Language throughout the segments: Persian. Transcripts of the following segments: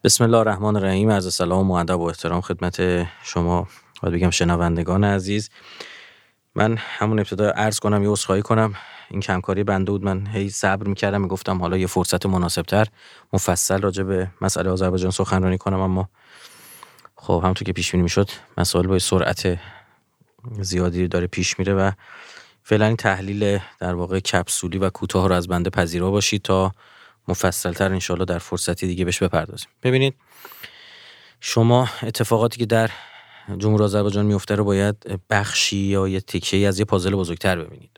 بسم الله الرحمن الرحیم. عرض سلام و ادب و احترام خدمت شما، باید بگم شنوندگان عزیز. من همون ابتدا عرض کنم یه عذرخواهی کنم، این کمکاری بنده بود. من هی صبر می‌کردم، میگفتم حالا یه فرصت مناسب‌تر مفصل راجع به مسئله آذربایجان سخنرانی کنم، اما خب همونطور که پیش بینی میشد مسائل با سرعت زیادی داره پیش میره و فعلا این تحلیل در واقع کپسولی و کوتاه رو از بنده پذیرا باشید تا مفصل‌تر انشالله در فرصتی دیگه بهش بپردازیم. ببینید، شما اتفاقاتی که در جمهوری آذربایجان میفته رو باید بخشی یا یه تکه‌ای از یه پازل بزرگتر ببینید.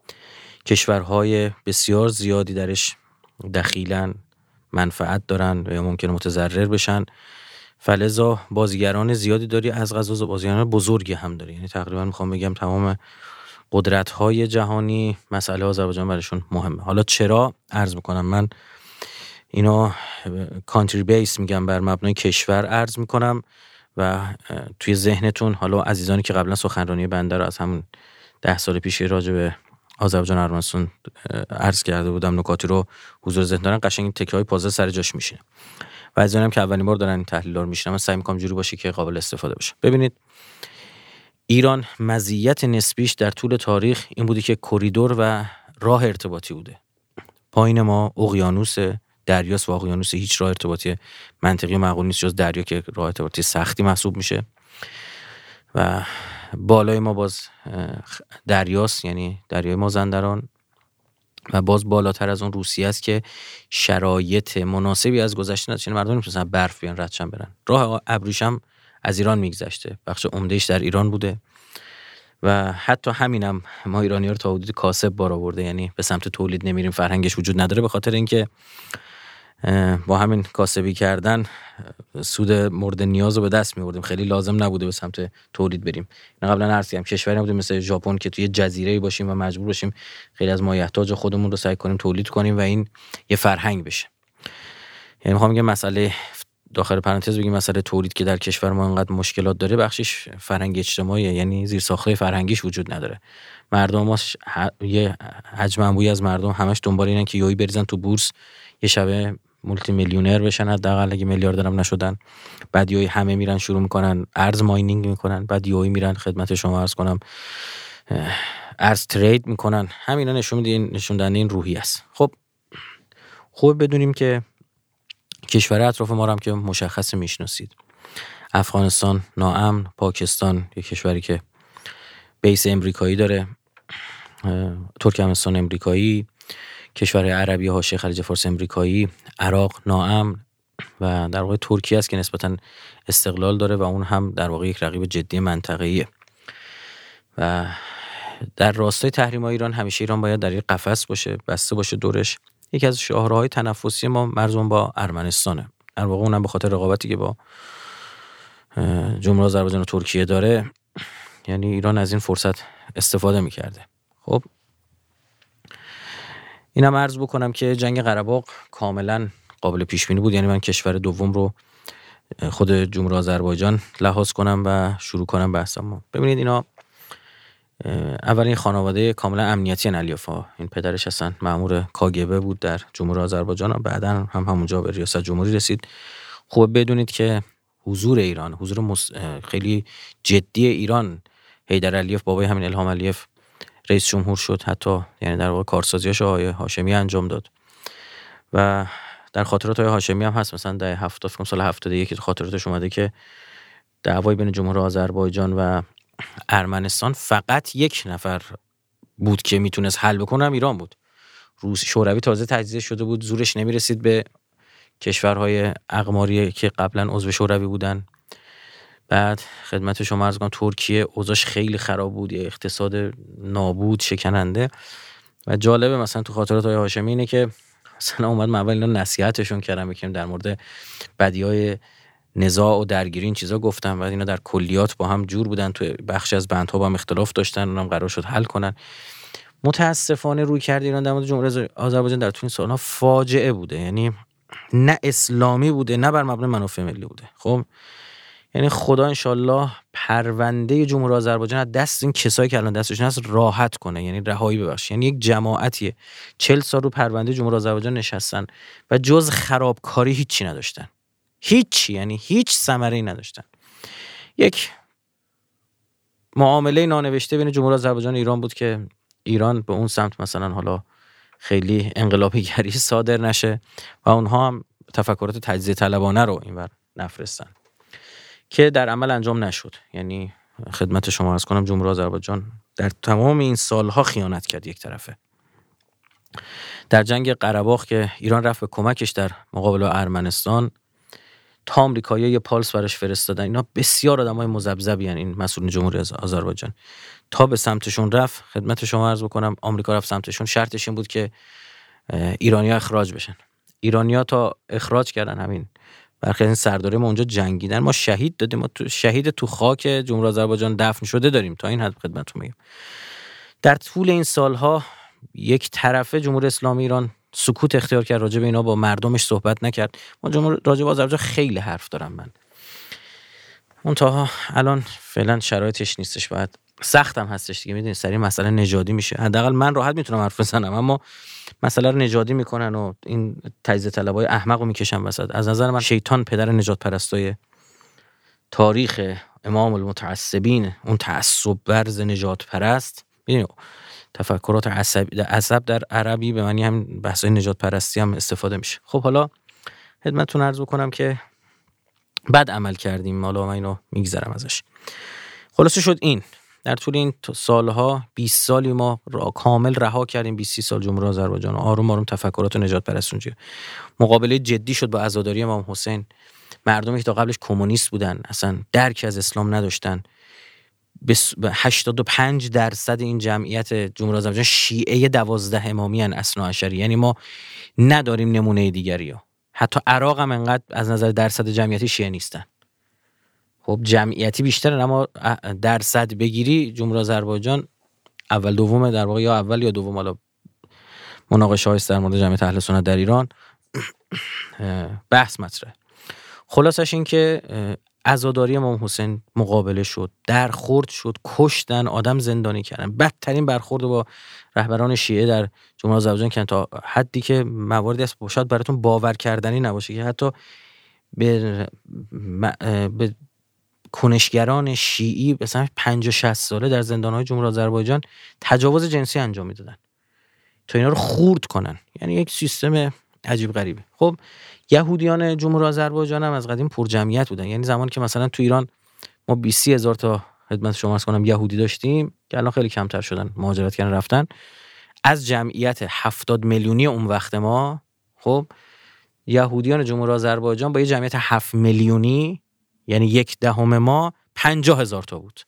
کشورهای بسیار زیادی درش دخیلن، منفعت دارن یا ممکنه متضرر بشن، فلذا بازیگران زیادی داری، از قضا بازیگران بزرگی هم داری. یعنی تقریبا میخوام بگم تمام قدرت‌های جهانی مسئله آذربایجان براشون مهمه. حالا چرا عرض میکنم؟ من اینا کانتری بیس میگم، بر مبنای کشور عرض میکنم و توی ذهنتون حالا عزیزانی که قبلا سخنرانی بنده رو از همون 10 سال پیش راجع به آذربایجان ارمنستان عرض کرده بودم، نکاتی رو حضور ذهن دارن، قشنگ این تکه‌های پازل سر جاش میشینه و عزیزانی هم که اولین بار دارن این تحلیل‌ها رو میشنن، من سعی میکنم جوری باشه که قابل استفاده باشه. ببینید، ایران مزیت نسبیش در طول تاریخ این بودی که کریدور و راه ارتباطی بوده. پایین ما اقیانوس، دریاست و اقیانوس هیچ راه ارتباطی منطقی و معقول نیست جز دریا که راه ارتباطی سختی محسوب میشه، و بالای ما باز دریاست، یعنی دریای مازندران، و باز بالاتر از اون روسیه است که شرایط مناسبی از گذشته نداشت. مردم نمیتونن برف بیان ردشن برن. راه ابریشم هم از ایران میگذشته، بخش عمدهش در ایران بوده و حتی همینم ما ایرانی‌ها رو تا حدود کاسب بار آورده، یعنی به سمت تولید نمیریم، فرهنگش وجود نداره، به خاطر اینکه با همین کاسبی کردن سود مورد نیاز رو به دست می‌آوردیم، خیلی لازم نبوده به سمت تولید بریم. اینا قبلا عرض کردم کشوری نبوده مثل ژاپن که توی جزیره‌ای باشیم و مجبور باشیم خیلی از مایحتاج خودمون رو سعی کنیم تولید کنیم و این یه فرهنگ بشه. یعنی می‌خوام بگم مسئله داخل پرانتز بگیم مسئله تولید که در کشور ما انقدر مشکلات داره، بخشش فرهنگ اجتماعیه، یعنی زیرساخت‌های فرهنگیش وجود نداره. مردم ما یه حجم انبوهی از مردم همش دنبال اینن که یوهی بریزن تو بورس، یه شبه مولتی میلیونر بشن، حداقل اگه میلیاردر هم نشدن. بعد یوهی همه میرن شروع میکنن ارز ماینینگ میکنن، بعد یوهی میرن خدمت شما عرض کنم ارز ترید میکنن. همینا نشون دهنده این روحی است. خب خوب بدونیم که کشور اطراف ما رو هم که مشخص میشناسید، افغانستان ناامن، پاکستان یک کشوری که بیس امریکایی داره، ترکمنستان امریکایی، کشور عربی حاشیه خلیج فارس امریکایی، عراق ناامن و در واقع ترکیه است که نسبتاً استقلال داره و اون هم در واقع یک رقیب جدی منطقه‌ایه. و در راستای تحریم‌های ایران همیشه ایران باید در یک قفس باشه، بسته باشه دورش. یکی از شاهراهای تنفسی ما مرزون با ارمنستانه، در واقع اونم به خاطر رقابتی که با جمهوری آذربایجان و ترکیه داره، یعنی ایران از این فرصت استفاده می‌کرده. خب اینم عرض بکنم که جنگ قره باغ کاملا قابل پیش بینی بود، یعنی من کشور دوم رو خود جمهوری آذربایجان لحاظ کنم و شروع کنم بحثم. ببینید، اینا اولین خانواده کاملا امنیتی علیف‌ها، این پدرش اصلا مأمور کاگبه بود در جمهوری آذربایجان و بعداً هم همونجا به ریاست جمهوری رسید. خوب بدونید که حضور ایران، حضور خیلی جدی ایران، حیدر علیف بابای همین الهام علیف رئیس جمهور شد، حتی یعنی در واقع کارسازیاش آقای هاشمی انجام داد و در خاطرات آقای هاشمی هم هست. مثلا در 70 سال 71 خاطراتش اومده که دعوای بین جمهوری آذربایجان و ارمنستان فقط یک نفر بود که میتونست حل بکنه، ایران بود. شوروی تازه تجزیه شده بود، زورش نمیرسید به کشورهای اقماری که قبلا عضو شوروی بودن. بعد خدمت شما عرض کنم ترکیه اوضاعش خیلی خراب بود، یه اقتصاد نابود شکننده. و جالبه مثلا تو خاطرات آقای هاشمی اینه که مثلا اومد من اول اینا نصیحتشون کردم، یکم در مورد بدیهای نزاع و درگیری این چیزا گفتم، بعد اینا در کلیات با هم جور بودن، تو بخش از بندها با هم اختلاف داشتن، اونم قرار شد حل کنن. متاسفانه روی کرد ایران در مورد جمهوری آذربایجان در طول این سالها فاجعه بوده، یعنی نه اسلامی بوده نه بر مبنای منافع ملی بوده. خب یعنی خدا انشالله پرونده جمهوری آذربایجان از دست این کسایی که الان دستشون هست راحت کنه، یعنی رهایی ببخشه. یعنی یک جماعتیه 40 سال رو پرونده جمهوری آذربایجان نشستن و جز خرابکاری هیچی نداشتن. یعنی هیچ ثمره‌ای نداشتن. یک معامله نانوشته بین جمهوری آذربایجان و ایران بود که ایران به اون سمت مثلا حالا خیلی انقلابی گری صادر نشه و اونها هم تفکرات تجزیه طلبانه رو اینور نفرستن که در عمل انجام نشد. یعنی خدمت شما عرض کنم جمهوری آذربایجان در تمام این سالها خیانت کرد یک طرفه. در جنگ قره‌باغ که ایران رفت به کمکش در مقابل ارمنستان، تا آمریکایی‌ها یه پالس براش فرستادن. اینا بسیار آدمای مذبذبی ان، این مسئولین جمهوری آذربایجان. تا به سمتشون رفت، خدمت شما عرض بکنم آمریکا رفت سمتشون، شرطش این بود که ایرانی‌ها اخراج بشن. ایرانی‌ها تا اخراج کردن همین برخی از این سرداری ما اونجا جنگیدن، ما شهید دادیم، ما شهید تو خاک جمهوری آذربایجان دفن شده داریم. تا این حد خدمتتون میگم. در طول این سالها یک طرفه جمهوری اسلامی ایران سکوت اختیار کرد، راجع به اینا با مردمش صحبت نکرد. ما راجع به آذربایجان خیلی حرف دارم من، منتها الان فعلا شرایطش نیستش، باید سختم هستش دیگه. میدونید سری مسئله نژادی میشه، حداقل من راحت میتونم حرف بزنم، اما مسئله رو نژادی میکنن و این تجزیه طلبای احمقو میکشن وسط. از نظر من شیطان پدر نجات پرستای تاریخ، امام المتعصبین، اون تعصب ورز نجات پرست. ببینید تفکرات عصب در عربی به معنی هم بحثای نجات پرستی هم استفاده میشه. خب حالا خدمتتون عرض بکنم که بد عمل کردیم، حالا من اینو میگذرم ازش. خلاصه شد این در طول این سالها 20 سالی ما کامل رها کردیم، 20 سال جمهوری آذربایجان آروم آروم تفکرات نجات پرستونجی. مقابله جدی شد با عزاداری امام حسین. مردمی که تا قبلش کمونیست بودن، اصلا درک از اسلام نداشتن، 85% این جمعیت جمهوری آذربایجان شیعه 12 امامی ان اثناعشری، یعنی ما نداریم نمونه دیگری ها. حتی عراق هم انقدر از نظر درصد جمعیتی شیعه نیستن. خب جمعیتی بیشتره، اما درصد بگیری جمهوری آذربایجان اول دومه در واقع، یا اول یا دوم. حالا مناقشه هایست در مورد جمعیت اهل سنت در ایران بحث مطرحه. خلاصش این که عزاداری امام حسین مقابله شد، درخورد شد، کشتن، آدم زندانی کردن. بدترین برخورد با رهبران شیعه در جمهوری آذربایجان که تا حدی که مواردی است شاید براتون باور کردنی نباشه که حتی به کنشگران شیعی مثلا 50-60 ساله در زندان‌های جمهوری آذربایجان تجاوز جنسی انجام میدادن تا اینا رو خورد کنن. یعنی یک سیستم عجیب غریبه. خب یهودیان جمهوری آذربایجان هم از قدیم پر جمعیت بودن. یعنی زمانی که مثلا تو ایران ما 20 هزار تا خدمت شما عرض کنم یهودی داشتیم که الان خیلی کمتر شدن، مهاجرت کردن رفتن، از جمعیت 70 میلیونی اون وقت ما، خب یهودیان جمهوری آذربایجان با یه جمعیت 7 میلیونی یعنی 1/10 ما 50,000 تا بود.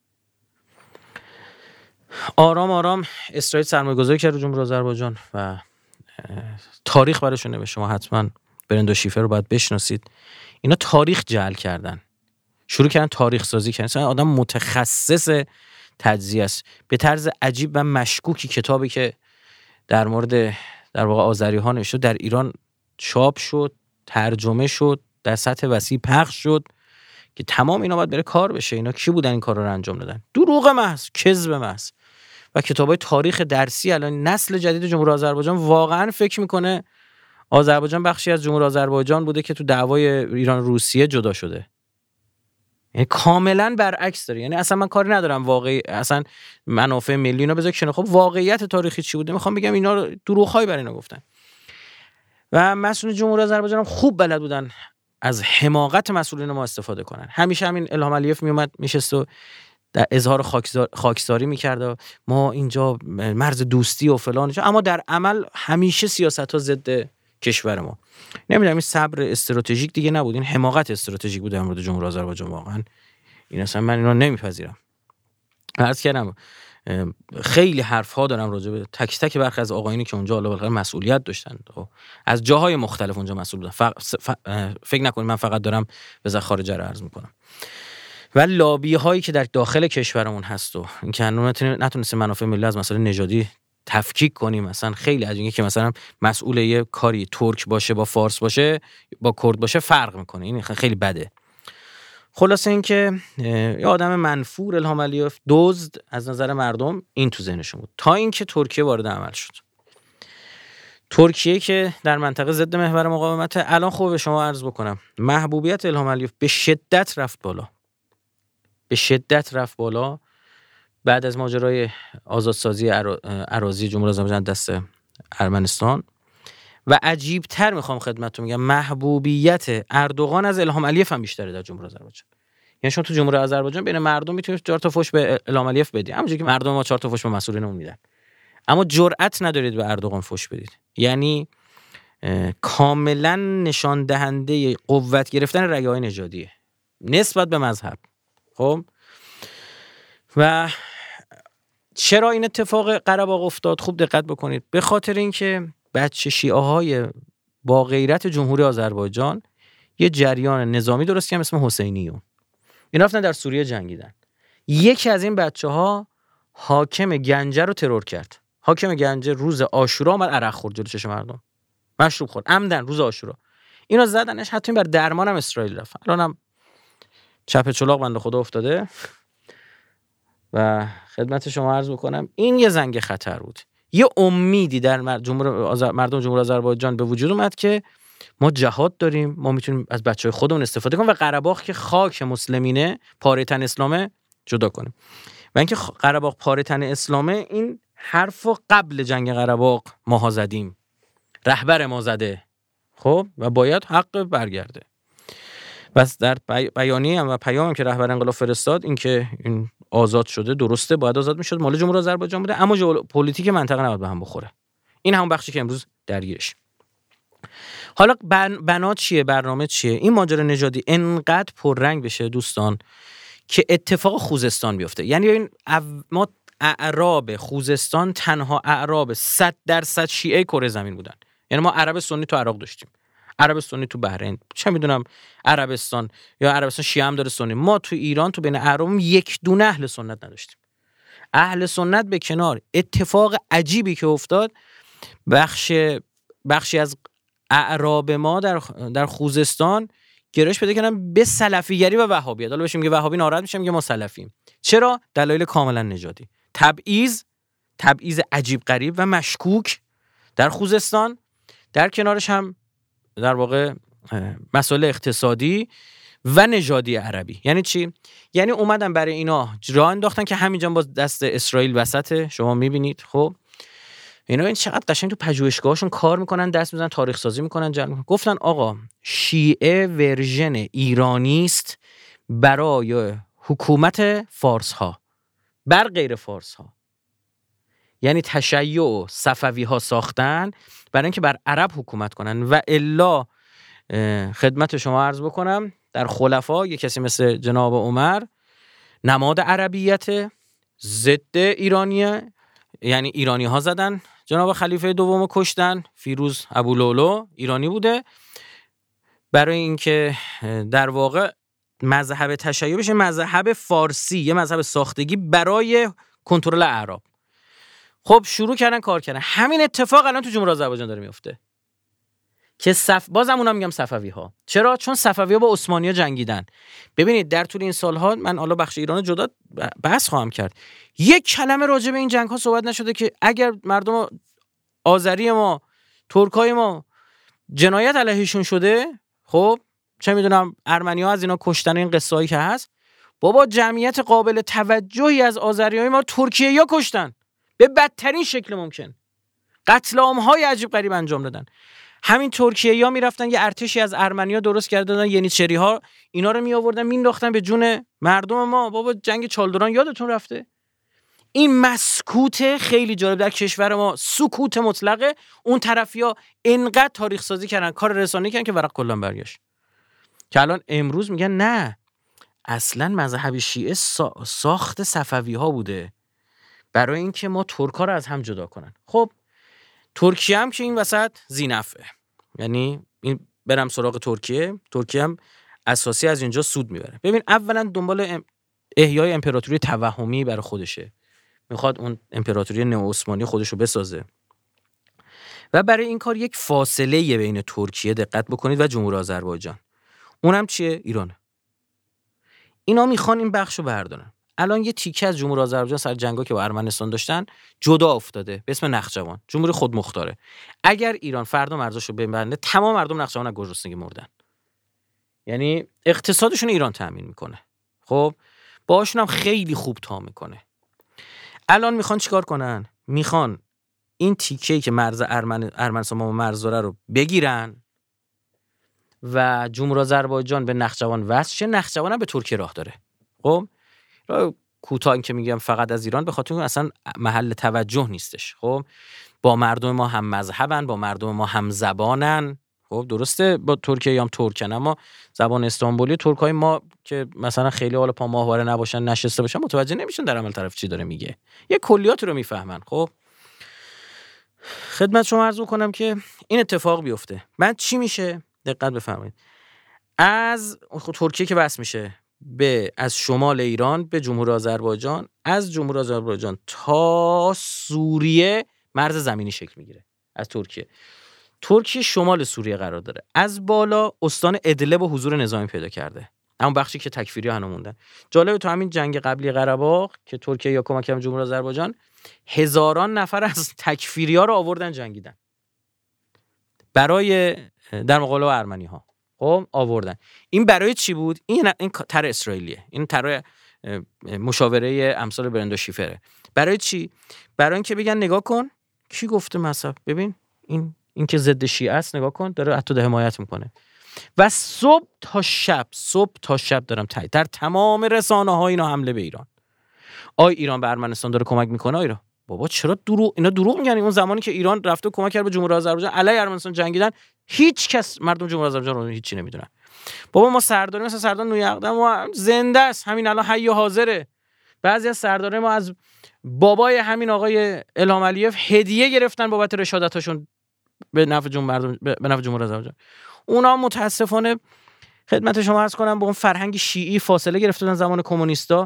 آرام آرام اسرائیل سرمایه‌گذاری کرد رو جمهوری آذربایجان و تاریخ براشون نوشت. شما حتما برند شیفر رو باید بشناسید. اینا تاریخ جعل کردن، شروع کردن تاریخ سازی کردن. مثلا آدم متخصص تجزیه است به طرز عجیب و مشکوکی. کتابی که در مورد در واقع آذری‌ها نوشته در ایران چاپ شد، ترجمه شد، در سطح وسیع پخش شد که تمام اینا باید بره کار بشه. اینا کی بودن این کارا رو انجام دادن؟ دروغ محض، کذب محض. و کتابای تاریخ درسی الان نسل جدید جمهوری آذربایجان واقعا فکر میکنه آذربایجان بخشی از جمهوری آذربایجان بوده که تو دعوای ایران روسیه جدا شده. یعنی کاملا برعکس داره. یعنی اصلا من کاری ندارم واقعی اصلا منافع ملی اینا بذار کنه. خب واقعیت تاریخی چی بوده؟ میخوام بگم اینا رو دروغ‌های برای اینا گفتن. و مسئولین جمهوری آذربایجان هم خوب بلد بودن از حماقت مسئولین ما استفاده کنن. همیشه همین الهام علیف میومد میشست و در اظهار خاکساری میکرد ما اینجا مرز دوستی و فلان، اما در عمل همیشه سیاست‌ها ضد کشور ما. نمیدونم این صبر استراتژیک دیگه نبود، این حماقت استراتژیک بود در مورد جمهوری آذربایجان. واقعا این اصلا من اینو نمیپذیرم. عرض کردم خیلی حرف‌ها دارم راجع به تک تک برخی از آقایونی که اونجا بالاخره مسئولیت داشتن و از جاهای مختلف اونجا مسئول بودن. فکر نکنید من فقط دارم به خارج رو عرض میکنم. و لابی هایی که در داخل کشورمون هست و اینکه نتونستیم منافع ملی از مسئله نژادی تفکیک کنیم. مثلا خیلی عجیبه که مثلا مسئول یه کاری ترک باشه با فارس باشه با کرد باشه فرق میکنه. این خیلی بده. خلاصه این که یه آدم منفور الهام علیف دزد از نظر مردم این تو ذهنشون بود تا اینکه ترکیه وارد عمل شد. ترکیه که در منطقه ضد محور مقاومت، الان خوب به شما عرض بکنم محبوبیت الهام علیف به شدت رفت بالا بعد از ماجرای آزادسازی اراضی جمهوری آذربایجان دست ارمنستان. و عجیب‌تر میخوام خدمتتون میگم محبوبیت اردوغان از الهام علیف هم بیشتره در جمهوری آذربایجان. یعنی شما تو جمهوری آذربایجان بین مردم میتونید 4 تا فوش به الهام علیف بدید، همونجوری که مردم ما 4 تا فوش به مسئولینمون میدن، اما جرأت ندارید به اردوغان فوش بدید. یعنی کاملا نشان دهنده قوت گرفتن رگه‌های نژادیه نسبت به مذهب. خب و چرا این اتفاق قره‌باغ افتاد؟ خوب دقت بکنید. به خاطر اینکه بچه شیعه‌های با غیرت جمهوری آذربایجان یه جریان نظامی درست کردن اسم حسینیون. اینا رفتن در سوریه جنگیدن. یکی از این بچه‌ها حاکم گنجه رو ترور کرد. حاکم گنجه روز عاشورا اومد عرق خورد جلوی چشم مردم. مشروب خورد عمدن روز عاشورا. اینا زدنش، حتی این بر درمان هم اسرائیل رفت. الانم چپ چلاق بنده خدا افتاده. و خدمت شما عرض بکنم این یه زنگ خطر بود. یه امیدی در مردم جمهوری آذربایجان به وجود اومد که ما جهاد داریم، ما میتونیم از بچهای خودمون استفاده کنیم و قره باغ که خاک مسلمینه، پاره تن اسلامه، جدا کنیم. و اینکه قره باغ پاره تن اسلامه، این حرفو قبل جنگ قره باغ ماها زدیم، رهبر ما زده. خب و باید حق برگرده. بس در بیانیه هم و پیام هم که رهبر انقلاب فرستاد این که این آزاد شده، درسته باید آزاد میشد، مال جمهوری آذربایجان بوده، اما پلیتیک منطقه نباید به هم بخوره. این همون بخشی که امروز درگیرش. حالا بنا چیه، برنامه چیه؟ این ماجرا نژادی انقدر پررنگ بشه دوستان که اتفاق خوزستان بیفته. یعنی ببین ما اعراب خوزستان تنها اعراب 100% شیعه کره زمین بودن. یعنی ما عرب سنی تو عراق داشتیم، عرب سنی تو بحرین، چه میدونم عربستان یا عربستان شیعه هم داره سنی. ما تو ایران تو بین اعراب یک دونه اهل سنت نداشتیم. اهل سنت به کنار، اتفاق عجیبی که افتاد، بخشی از اعراب ما در خوزستان گرایش پیدا کردن به سلفیگری و وهابیت. حالا بهش میگه وهابی ناراحت میشه، میگه ما سلفیم. چرا؟ دلایل کاملا نژادی. تبعیض عجیب غریب و مشکوک در خوزستان، در کنارش هم در واقع مسائل اقتصادی و نژادی عربی. یعنی چی؟ یعنی اومدن برای اینا راه انداختن که همینجا باز دست اسرائیل وسطه. شما میبینید خب اینا این چقدر قشنگ تو پژوهشگاهاشون کار میکنن، دست میزنن، تاریخ سازی میکنن. گفتن آقا شیعه ورژن ایرانی است برای حکومت فارس ها بر غیر فارس ها. یعنی تشیع و صفوی ها ساختن برای اینکه بر عرب حکومت کنن. و الا خدمت شما عرض بکنم در خلفا یک کسی مثل جناب عمر نماد عربیت ضد ایرانیه. یعنی ایرانی ها زدن جناب خلیفه دوم کشتن. فیروز ابولولو ایرانی بوده، برای اینکه در واقع مذهب تشیع بشه مذهب فارسی، یه مذهب ساختگی برای کنترل اعراب. خب شروع کردن کار کردن. همین اتفاق الان تو جمهوری آذربایجان داره میفته که بازم اونا میگم صفوی ها. چرا؟ چون صفوی ها با عثمانی ها جنگیدن. ببینید در طول این سالها، من حالا بخش ایران جدا بحث خواهم کرد، یک کلمه راجع به این جنگ ها صحبت نشده که اگر مردم آذری ما، ترکای ما جنایت علیهشون شده، خب چه میدونم ارمنی ها از اینا کشتن، این قصه هایی که هست، بابا جمعیت قابل توجهی از آذری های ما ترکیه یا کشتن به بدترین شکل ممکن. قتل عام های عجیب غریب انجام دادن. همین ترکیه‌یا میرفتن یه ارتشی از ارمنی‌ها درست کردن، ینیچری‌ها، اینا رو می آوردن مینداختن به جون مردم ما. بابا جنگ چالدوران یادتون رفته؟ این مسکوت خیلی جالب در کشور ما، سکوت مطلقه. اون طرفیا انقدر تاریخ سازی کردن، کار رسانه‌ای کردن که ورق کلا برگشت. که الان امروز میگن نه، اصلا مذهب شیعه ساخت صفوی‌ها بوده برای اینکه ما ترک‌ها رو از هم جدا کنن. خب ترکیه هم که این وسط ذی‌نفعه، یعنی این برم سراغ ترکیه هم اساسی از اینجا سود میبره. ببین اولا دنبال احیای امپراتوری توهمی برای خودشه، میخواد اون امپراتوری نئوعثمانی خودشو بسازه و برای این کار یک فاصله بین ترکیه، دقت بکنید، و جمهوری آذربایجان. اونم چیه؟ ایرانه. اینا میخوان این بخشو بردارن. الان یه تیکه از جمهوری آذربایجان سر جنگا که با ارمنستان داشتن جدا افتاده به اسم نخجوان، جمهوری خودمختاره. اگر ایران فردا مرزاشو ببنده تمام مردم نخجوان از گرسنگی مردن. یعنی اقتصادشون ایران تامین میکنه، خب باهاشون هم خیلی خوب تا میکنه. الان میخوان چیکار کنن؟ میخوان این تیکه‌ای که مرز ارمنستان با مرز داره رو بگیرن و جمهوری آذربایجان به نخجوان وصل شه. نخجوان هم به ترکیه راه داره. خب راه کوتاه این که میگم فقط از ایران، به خاطر اون اصلا محل توجه نیستش. خب با مردم ما هم مذهبن، با مردم ما هم زبانن. خب درسته با ترکیه هم ترکن، اما زبان استانبولی ترکای ما که مثلا خیلی حالا پا ماهواره نباشن نشسته باشن متوجه نمیشن در عمل طرف چی داره میگه، یه کلیات رو میفهمن. خب خدمت شما عرض کنم که این اتفاق بیفته، بعد چی میشه؟ دقت بفرمایید. از ترکیه که وصل میشه از شمال ایران به جمهوری آذربایجان، از جمهوری آذربایجان تا سوریه مرز زمینی شکل میگیره. از ترکیه شمال سوریه قرار داره، از بالا استان ادلب و حضور نظامی پیدا کرده، همون بخشی که تکفیری‌ها هنوز موندن. جالب تو همین جنگ قبلی قره باغ که ترکیه یا کمک کرد جمهوری آذربایجان، هزاران نفر از تکفیری‌ها رو آوردن جنگیدن برای در مقابله با ارمنی‌ها. خب آوردن. این برای چی بود؟ این طرح اسرائیلیه، این طرح مشاوره امثال برندا شیفره. برای چی؟ برای اینکه بگن نگاه کن کی گفته مذهب، ببین این که ضد شیعه است، نگاه کن داره حتی حمایت میکنه. و صبح تا شب دارم در تمام رسانه‌ها اینا حمله به ایران. ایران به ارمنستان داره کمک میکنه. ایران بابا چرا اینا دروغ میگن؟ اون زمانی که ایران رفته کمک کرد به جمهوری آذربایجان علیه ارمنستان جنگیدن، هیچ کس مردم جمهوری آذربایجان رو هیچی نمیدونن. بابا ما سرداری مثلا سردار نویقدم ما زنده است، همین الان حی و حاضره. بعضی از سردارای ما از بابای همین آقای الهام علیف هدیه گرفتن بابت رشادتاشون به نفع جمهوری آذربایجان. اونا متاسفانه خدمت شما عرض کنم با اون فرهنگ شیعی فاصله گرفتن زمان کمونیستا،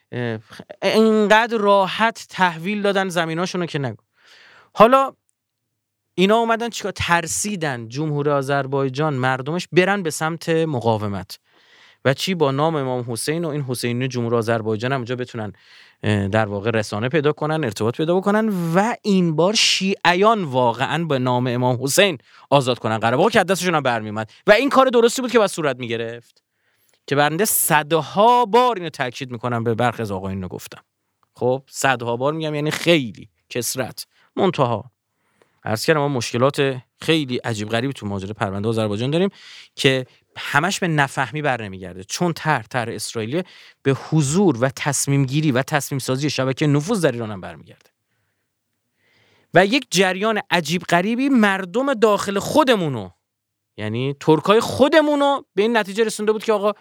اینقدر راحت تحویل دادن زمیناشونو که نگو. حالا اینا اومدن چیکار؟ ترسیدن جمهوری آذربایجان مردمش برن به سمت مقاومت و چی با نام امام حسین و این حسینی جمهوری آذربایجان هم اونجا بتونن در واقع رسانه پیدا کنن، ارتباط پیدا بکنن و این بار شیعیان واقعا به نام امام حسین آزاد کنن قره باغ که دستشون هم برمیومد. و این کار درستی بود که باید صورت میگرفت که برنده صدها بار اینو تاکید میکنم، به برخی از آقایون گفتم. خب صدها بار میگم، یعنی خیلی کثرت. منتها عرض کردم ما مشکلات خیلی عجیب غریبی تو ماجرای پرونده آذربایجان داریم که همش به نفهمی بر نمیگرده، چون طرح اسرائیلی به حضور و تصمیم گیری و تصمیم سازی شبکه نفوذ در ایران هم برمیگرده. و یک جریان عجیب غریبی مردم داخل خودمونو، یعنی ترکای خودمونو به این نتیجه رسونده بود که آقا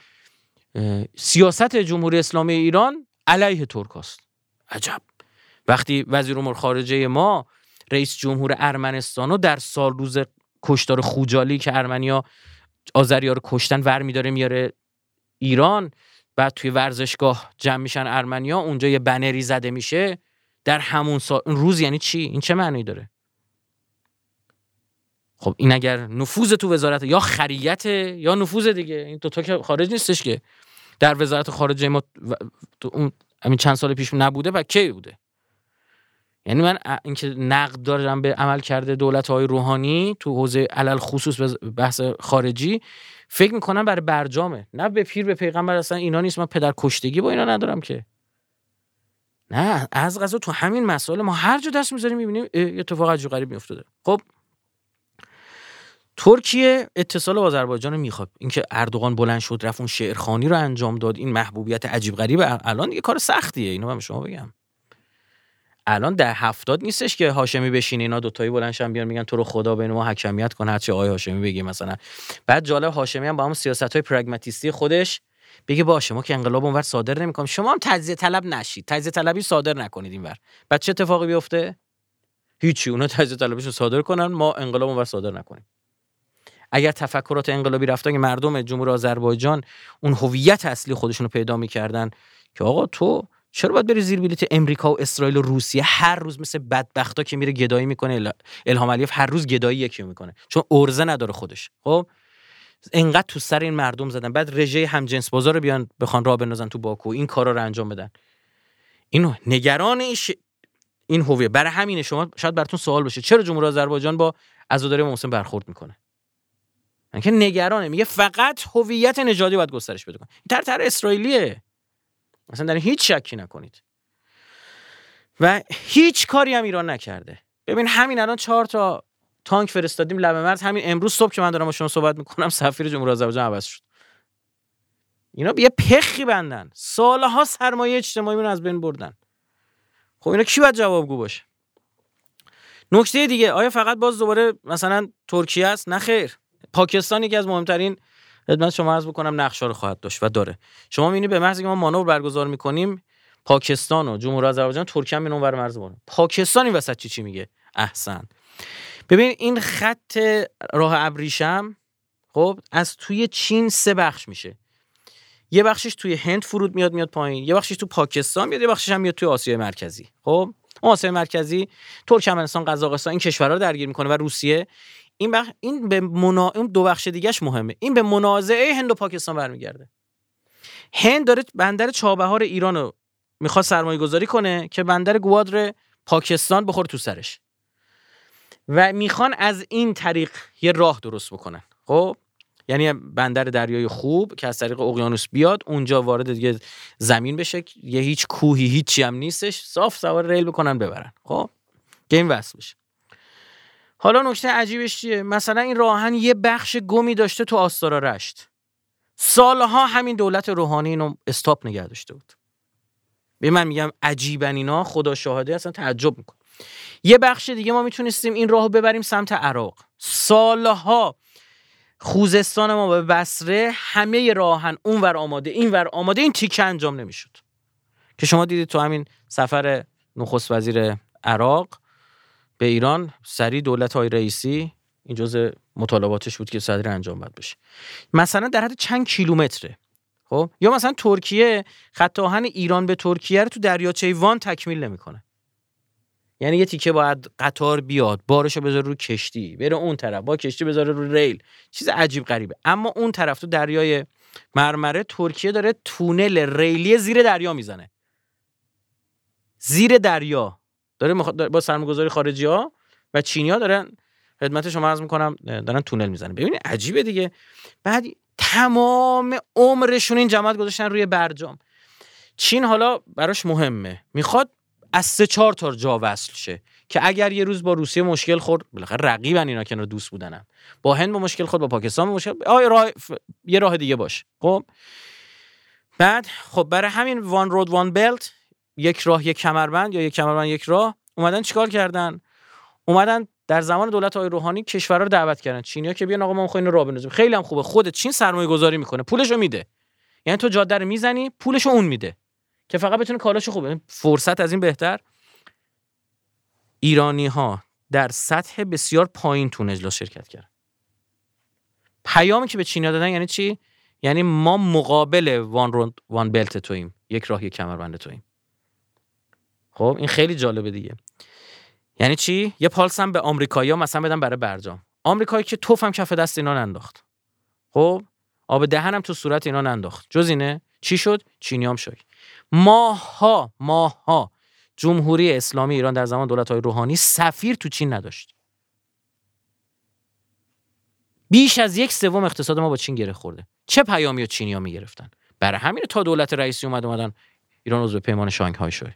سیاست جمهوری اسلامی ایران علیه ترکاست. عجب. وقتی وزیر امور خارجه ما رئیس جمهور ارمنستانو در سال روز کشتار خوجالی که ارمنیا آذریا رو کشتن ور میداره میاره ایران، بعد توی ورزشگاه جمع میشن ارمنیا، اونجا یه بنری زده میشه در همون روز، یعنی چی؟ این چه معنی داره؟ خب این اگر نفوذ تو وزارت یا خریت یا نفوذ دیگه، این دوتا که خارج نیستش که در وزارت خارجه ما اون همین چند سال پیش نبوده و کی بوده؟ یعنی من اینکه نقد دارم به عمل کرده دولت‌های روحانی تو حوزه علل خصوص بحث خارجی، فکر میکنم برای برجامه، نه به پیر به پیغمبر. اصلا اینا نیست، من پدر کشتگی با اینا ندارم که. نه از قضا تو همین مسائل ما هر جا دست میذاریم میبینیم اتفاق عجیب غریب میافتاده. خب ترکیه اتصال با آذربایجان رو میخواد، اینکه اردوغان بلند شد رفت اون شعرخوانی رو انجام داد، این محبوبیت عجیب غریب الان دیگه کار سختیه. اینو من به شما بگم الان در 70 نیستش که هاشمی بشینه اینا دوتایی بلندشن بیان میگن تو رو خدا بین ما حکمیت کن، هرچی آقای هاشمی بگه مثلا. بعد جالب هاشمی هم با هم سیاست‌های پراگماتیستی خودش بگه باشه ما که انقلاب اونور صادر نمی‌کنیم، شما هم تجزیه طلب نشید، تجزیه طلبی صادر نکنید اینور. بعد چه اتفاقی بیفته؟ هیچی، اونا تجزیه طلبیشو صادر کنن، ما انقلاب اونور صادر نکنیم. اگر تفکرات انقلابی رفتن که مردم جمهوری آذربایجان اون هویت اصلی خودشونو پیدا می‌کردن که آقا تو چرا باید بری زیر بلیت امریکا و اسرائیل و روسیه هر روز مثل بدبختا که میره گدایی میکنه؟ الهام علیف هر روز گدایی یکی میکنه چون ارزه نداره خودش. خب انقدر تو سر این مردم زدن، بعد رژه همجنس بازار رو بیان بخوان راه بندازن تو باکو، این کارا رو انجام بدن. اینو نگران این هویت. برای همینه شما شاید براتون سوال بشه چرا جمهوری آذربایجان با عزاداری محسن برخورد میکنه. اینکه نگرانه، میگه فقط هویت نژادی باید گسترش پیدا کنه. این طرح اسرائیلیه، مثلا در این هیچ شکی نکنید. و هیچ کاری هم ایران نکرده. ببین همین الان 4 تا تانک فرستادیم لب مرز، همین امروز صبح که من دارم با شما صحبت میکنم سفیر جمهوری آذربایجان عوض شد. اینا یه پخی بندن، سالها سرمایه اجتماعیمون از بین بردن. خب اینا کی باید جوابگو باشه؟ نکته دیگه، آیا فقط باز دوباره مثلا ترکیه است؟ نه خیر، پاکستان یکی از مهمترین، خدمت شما عرض بکنم، نقشا رو خواهد داشت و داره. شما می‌بینید به محض اینکه ما مانور برگزار می‌کنیم پاکستان و جمهوری آذربایجان، ترکیه هم اونور مرز بونه. پاکستان این وسط چی میگه؟ احسن. ببین این خط راه ابریشم خب از توی چین 3 بخش میشه. یه بخشش توی هند فرود میاد پایین، یه بخشش تو پاکستان میاد، یه بخشش هم میاد توی آسیای مرکزی. خب آسیای مرکزی ترکمنستان، قزاقستان، این کشورها رو درگیر میکنه و روسیه. این به اون دو بخش دیگه‌اش مهمه. این به منازعه هند و پاکستان برمیگرده. هند داره بندر چابهار ایران رو میخواد سرمایه‌گذاری کنه که بندر گوادر پاکستان بخوره تو سرش و میخوان از این طریق یه راه درست بکنن. خب یعنی بندر دریای خوب که از طریق اقیانوس بیاد اونجا وارد دیگه زمین بشه، یه هیچ کوهی هیچی هم نیستش، صاف سوار ریل بکنن ببرن. خب گیم وصل بشه. حالا نکته عجیبش چیه؟ مثلا این راهن یه بخش گمی داشته تو آستارا رشت، سالها همین دولت روحانی اینو استاپ نگه داشته بود. به من میگم عجیبن اینا، خدا شاهده اصلا تعجب میکنم. یه بخش دیگه ما میتونستیم این راهو ببریم سمت عراق، سالها خوزستان ما به بصره همه راهن اونور آماده اینور آماده، این تیکه انجام نمیشد که شما دیدید تو همین سفر نخست وزیر عراق به ایران سری دولت های رئیسی این جزء مطالباتش بود که صدر انجام باید بشه. مثلا در حد چند کیلومتره. خب یا مثلا ترکیه خط آهن ایران به ترکیه رو تو دریاچه وان تکمیل نمیکنه. یعنی یه تیکه باید قطار بیاد، بارشو بذاره رو کشتی، بره اون طرف، با کشتی بذاره رو ریل، چیز عجیب غریبه. اما اون طرف تو دریای مرمره ترکیه داره تونل ریلی زیر دریا میزنه. زیر دریا داره با سرمایه‌گذاری خارجی‌ها و چینی‌ها دارن، خدمت شما عرض می‌کنم، دارن تونل میزنن. ببینید عجیبه دیگه. بعد تمام عمرشون این جماعت گذاشتن روی برجام. چین حالا براش مهمه، میخواد از 3-4 تا جا وصل شه که اگر یه روز با روسیه مشکل خورد، بالاخره رقیبن اینا، کنار دوست بودنم، با هند با مشکل خورد، با پاکستان با مشکل، یه راه دیگه باشه. خب بعد خب برای همین وان رود وان بلت، یک راه یک کمربند یا یک کمربند یک راه، اومدن چیکار کردن؟ اومدن در زمان دولت‌های روحانی کشورها رو دعوت کردن، چینی‌ها که بیان آقا ما می‌خوایم راه بندازیم. خیلی هم خوبه، خود چین سرمایه‌گذاری میکنه، پولشو میده. یعنی تو جاده رو میزنی، پولشو اون میده که فقط بتونه کالاشو خوبه. فرصت از این بهتر. ایرانی‌ها در سطح بسیار پایین تو اجلاس شرکت کردن. پیامی که به چینی‌ها دادن یعنی چی؟ یعنی ما مقابل وان رود وان بلت توییم، یک راه یک کمربند توییم. خب این خیلی جالبه دیگه. یعنی چی؟ یه پالس هم به آمریکایی‌ها مثلا بدن برای برجام. آمریکایی که توفم کف دست اینا ننداخت. خب آب دهنم تو صورت اینا ننداخت. جز اینه چی شد؟ چینیام شد. ماها جمهوری اسلامی ایران در زمان دولت‌های روحانی سفیر تو چین نداشت. بیش از 1/3 اقتصاد ما با چین گره خورده. چه پیامی چینی‌ها میگرفتن؟ برای همین تا دولت رئیسی اومدن ایران عضو پیمان شانگهای شد.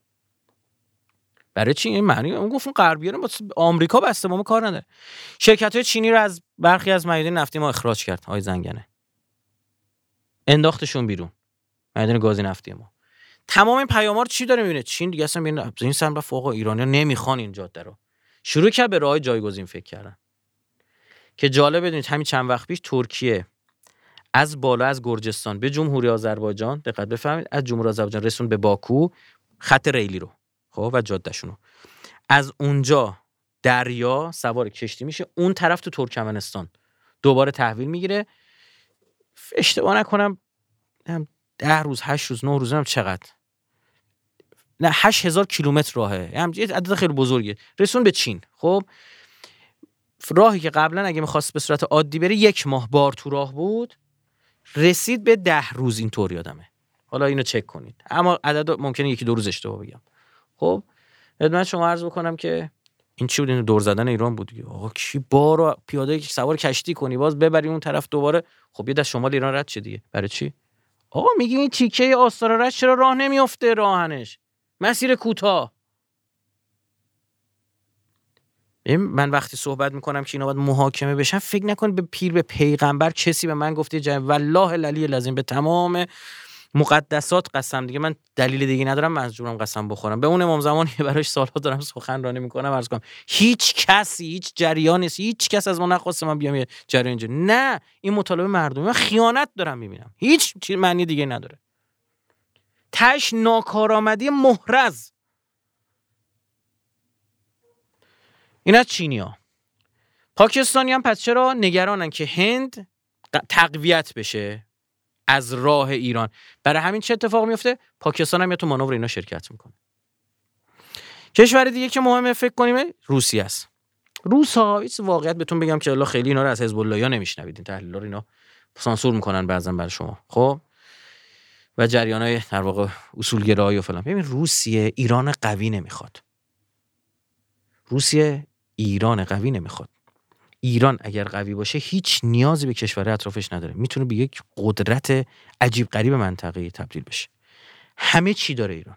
برای چی این معنی؟ اون گفت اون غربی‌ها با آمریکا بسته، ما کار نداره. شرکت‌های چینی رو از برخی از معادن نفتی ما اخراج کرد آقای زنگنه. انداختشون بیرون. معادن گاز نفتی ما. تمام این پیام‌ها رو چی داره می‌بینه؟ چین دیگه اصلا می‌بینه این سم رفت آقا ایرانی‌ها نمی‌خوان این جاده رو. شروع کرد به راه‌های جایگزین فکر کردن. که جالب بدونید همین چند وقت پیش ترکیه از بالا از گرجستان به جمهوری آذربایجان، دقت بفرمایید، از جمهوری آذربایجان رسون به باکو خط ریلی رو، خب و جادهشون رو. از اونجا دریا سوار کشتی میشه اون طرف تو ترکمنستان، دوباره تحویل میگیره. اشتباه نکنم 10 روز 8 روز 9 روز هم چقدر، نه 8000 کیلومتر راهه، یعنی یه عدد خیلی بزرگه، رسون به چین. خب راهی که قبلا اگه می‌خواست به صورت عادی بره 1 ماه بار تو راه بود، رسید به 10 روز. اینطور یادمه حالا اینو چک کنید، اما عدد ممکنه یکی دو روز اشتباه بگم. خب خدمت شما عرض بکنم که این چی بود؟ این دور زدن ایران بود دیگه. آقا کی بارو پیاده سوار کشتی کنی باز ببری اون طرف دوباره، خب یه دست شمال ایران رد شه دیگه. برای چی؟ آقا میگی این تیکه آستار رد چرا راه نمیافته؟ راهنش مسیر کوتاه. من وقتی صحبت میکنم که اینا باید محاکمه بشن، فکر نکن به پیر به پیغمبر کسی به من گفته والله العلی العظیم به تمام مقدسات قسم، دیگه من دلیل دیگه ندارم مجبورم قسم بخورم. به اون امام زمانی که براش سالها دارم سخنرانی میکنم عرض کنم هیچ کسی، هیچ جریانی، هیچ کس از ما نخواسته من بیام یه جریان اینجا. نه، این مطالبه مردمی، من خیانت دارم میبینم، هیچ معنی دیگه نداره. تش ناکارآمدی محرز. این از چینی‌ها. پاکستانی هم پس چرا نگرانن که هند تقویت بشه از راه ایران؟ برای همین چه اتفاق میفته؟ پاکستان هم یا تو مانور اینا شرکت میکنه. کشور دیگه که مهمه فکر کنیم روسیه است. روس‌ها هیچ واقعیت بهتون بگم که الله خیلی اینا رو از حزب الله یا نمیشنوید، این تحلیل‌ها رو اینا سانسور میکنن بعضن برای شما. خب و جریانای در واقع اصولگرایی و فلان. ببین روسیه ایران قوی نمیخواد. روسیه ایران قوی نمیخواد. ایران اگر قوی باشه هیچ نیازی به کشور اطرافش نداره، میتونه به یک قدرت عجیب غریب منطقه‌ای تبدیل بشه. همه چی داره ایران.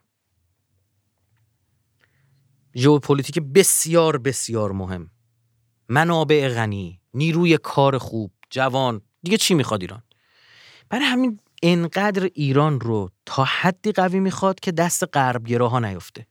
ژئوپلیتیک بسیار بسیار مهم، منابع غنی، نیروی کار خوب، جوان، دیگه چی میخواد ایران؟ برای همین انقدر ایران رو تا حدی قوی میخواد که دست غربگراها نیفته،